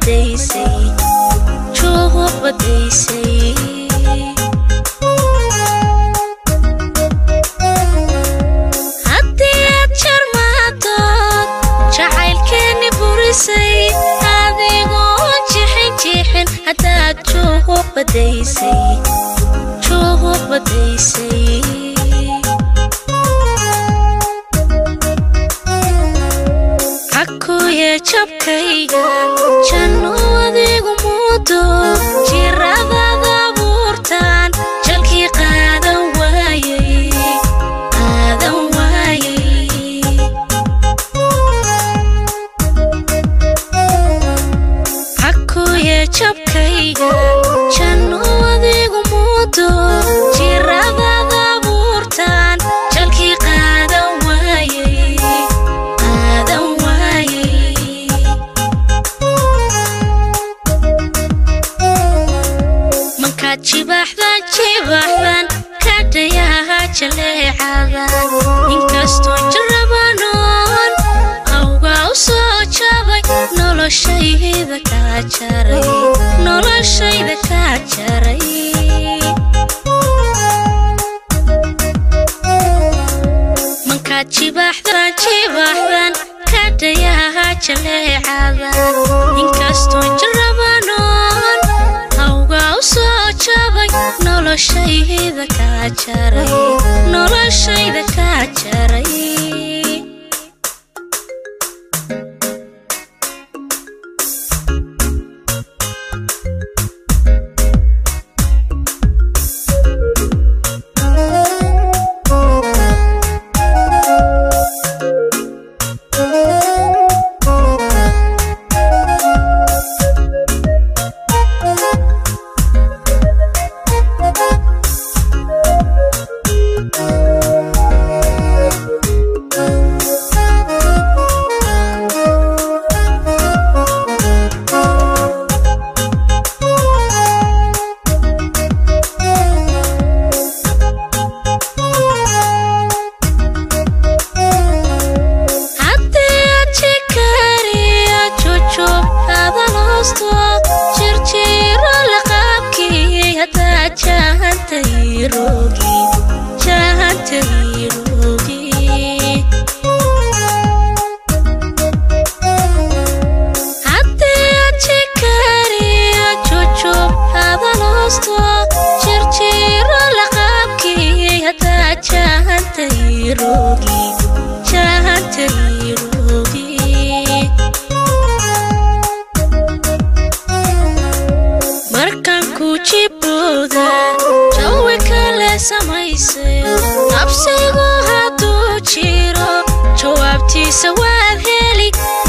badaysay joogo badaysay haddii aad jarmaatood jacaylkeeni burisay adigoo jixin haddaad joogo badaysay joogo badaysay akuye jabkayga janno adigu muudo jirabada buurtaan jalkii qaadan waayay akuye jabkayga janno adigu muudo jirabada buurtaan jalkii qaadan waayay jibaxdan kadhayaha jaleecadan inkastoo jarabanoon awga u soo jabay noloshayda kaa jaray mankaad jibaxdan kadhayaha jaleecadan inkastoo jarabanoon awga u soo jabay noloshayda kaa jaray markaan ku jibooda jawi kale samaysay nafsigu hadduu jiro jawaabtiisa waad heli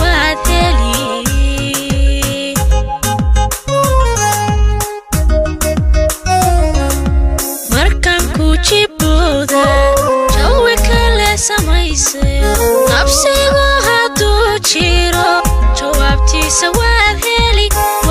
markaan ku jibooda jawi kale samaysay nafsigu hadduu jiro jawaabtiisa waad heli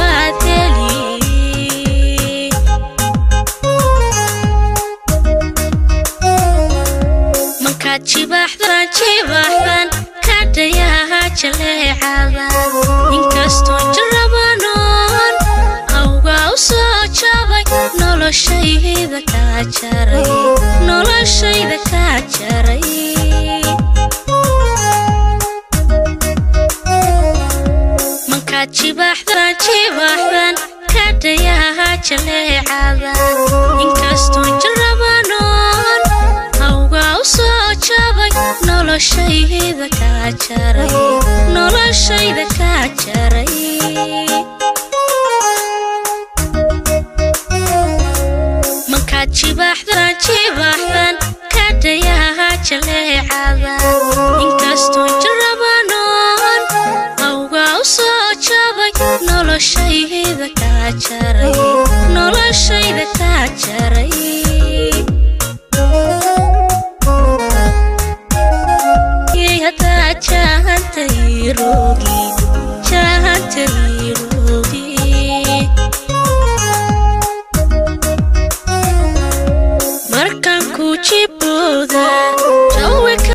mankaad jibaxdan kadhayaha jaleecadan inkastoo jarabanoon awga u soo jabay noloshayda kaa jaray mankaad jibaxdan kadhayaha jaleecadan inkastoo jarabanoon awga u soo jabay noloshayda kaa jaray mankaad jibaxdan kadhayaha jaleecadan inkastoo jarabanoon awga u soo jabay noloshayda kaa jaray markaan ku jibooda